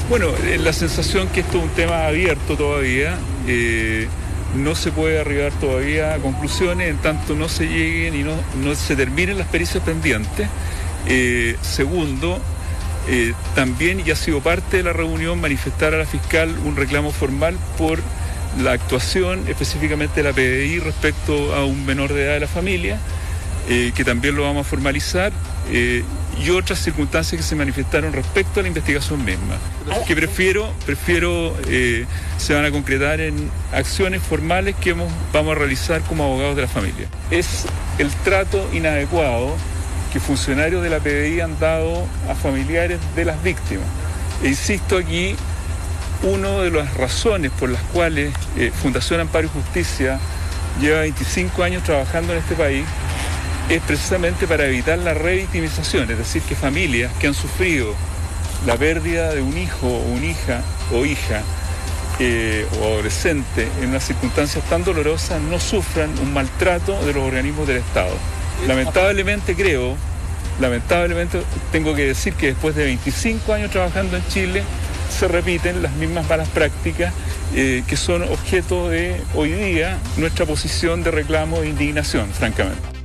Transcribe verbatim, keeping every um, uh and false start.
Bueno, la sensación que esto es un tema abierto todavía, eh, no se puede arribar todavía a conclusiones en tanto no se lleguen y no, no se terminen las pericias pendientes. Eh, segundo, eh, también, y ha sido parte de la reunión, manifestar a la fiscal un reclamo formal por la actuación específicamente de la P D I respecto a un menor de edad de la familia, eh, que también lo vamos a formalizar, eh, y otras circunstancias que se manifestaron respecto a la investigación misma, que prefiero, prefiero eh, se van a concretar en acciones formales que hemos, vamos a realizar como abogados de la familia. Es el trato inadecuado que funcionarios de la P D I han dado a familiares de las víctimas. E insisto aquí, una de las razones por las cuales eh, Fundación Amparo y Justicia lleva veinticinco años trabajando en este país es precisamente para evitar la revictimización, es decir, que familias que han sufrido la pérdida de un hijo o una hija o hija eh, o adolescente en unas circunstancias tan dolorosas no sufran un maltrato de los organismos del Estado. Lamentablemente creo, lamentablemente tengo que decir que después de veinticinco años trabajando en Chile se repiten las mismas malas prácticas eh, que son objeto de hoy día nuestra posición de reclamo e indignación, francamente.